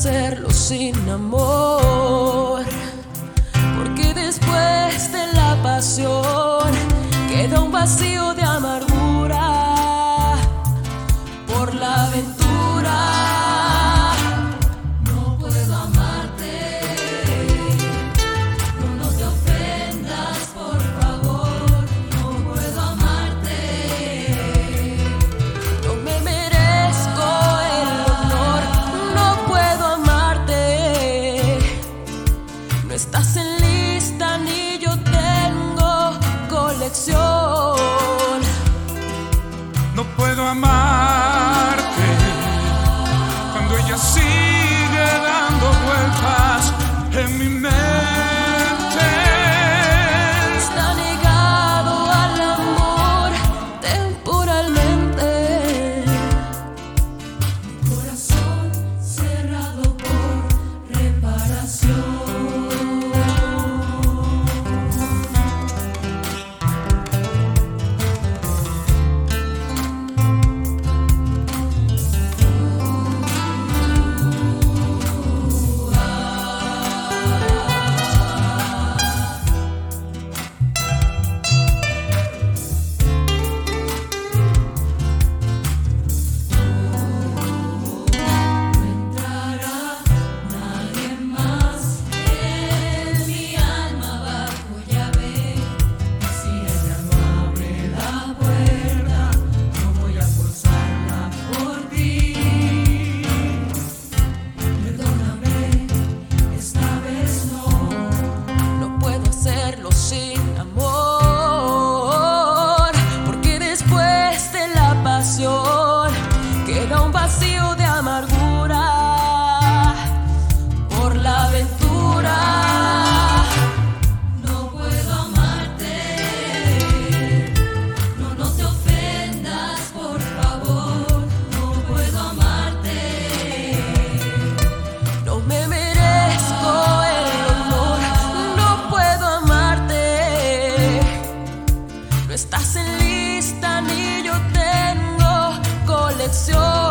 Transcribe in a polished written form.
hacerlo sin amor, porque después de la pasión queda un vacío de amargura por la aventura. No puedo amarte, no te ofendas, por favor. No puedo amarte, no me merezco el honor. No puedo amarte, no estás en lista ni yo tengo colección. No puedo amarte cuando ella sigue dando vueltas en mi mente. Está negado al amor temporalmente. Corazón cerrado por reparación. Sin amor, porque después de la pasión queda un vacío de amargura por la aventura. No puedo amarte, no te ofendas, por favor. No puedo amarte, no me merezco el honor. No puedo amarte, no estás en lista ni yo tengo colección.